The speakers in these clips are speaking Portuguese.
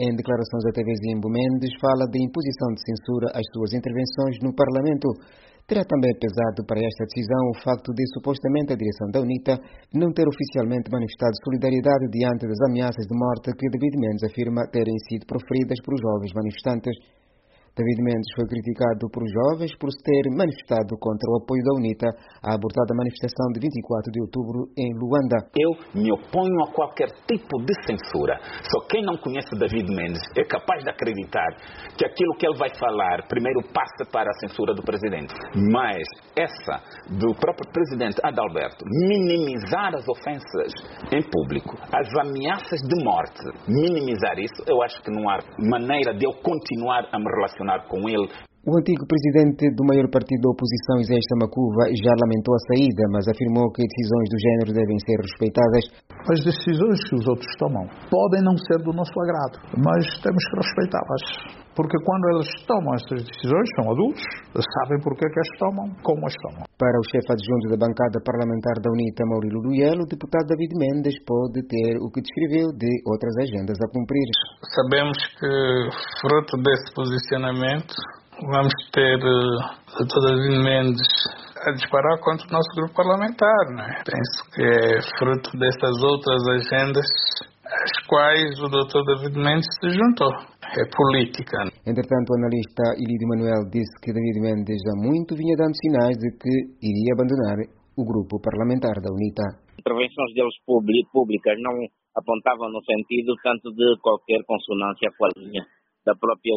Em declarações à TV Zimbo, Mendes fala de imposição de censura às suas intervenções no Parlamento. Terá também pesado para esta decisão o facto de supostamente a direção da UNITA não ter oficialmente manifestado solidariedade diante das ameaças de morte que David Mendes afirma terem sido proferidas por jovens manifestantes. David Mendes foi criticado por jovens por se ter manifestado contra o apoio da UNITA à abortada manifestação de 24 de outubro em Luanda. Eu me oponho a qualquer tipo de censura. Só quem não conhece David Mendes é capaz de acreditar que aquilo que ele vai falar primeiro passa para a censura do presidente. Mas essa do próprio presidente Adalberto, minimizar as ofensas em público, as ameaças de morte, minimizar isso, eu acho que não há maneira de eu continuar a me relacionar com ele. O antigo presidente do maior partido da oposição, Isaías Samakuva, já lamentou a saída, mas afirmou que decisões do género devem ser respeitadas. As decisões que os outros tomam podem não ser do nosso agrado, mas temos que respeitá-las. Porque quando eles tomam essas decisões, são adultos, sabem porque é que as tomam, como as tomam. Para o chefe adjunto da bancada parlamentar da UNITA, Maurílio Luielo, o deputado David Mendes pode ter o que descreveu de outras agendas a cumprir. Sabemos que, fruto desse posicionamento, vamos ter o Dr. David Mendes a disparar contra o nosso grupo parlamentar, né? Penso que é fruto dessas outras agendas às quais o Dr. David Mendes se juntou. É política. Entretanto, o analista Ilídio Manuel disse que David Mendes há muito vinha dando sinais de que iria abandonar o grupo parlamentar da UNITA. Intervenções deles públicas não apontavam no sentido tanto de qualquer consonância com a linha da própria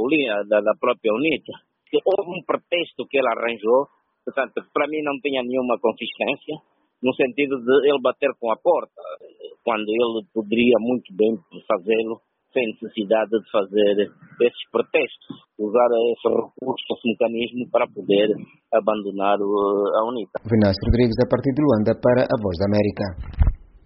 UNITA. Houve um pretexto que ele arranjou, portanto, para mim não tinha nenhuma consistência, no sentido de ele bater com a porta, quando ele poderia muito bem fazê-lo, sem necessidade de fazer esses pretextos, usar esse recurso, esse mecanismo para poder abandonar a UNITA. Venâncio Rodrigues, a partir de Luanda, para a Voz da América.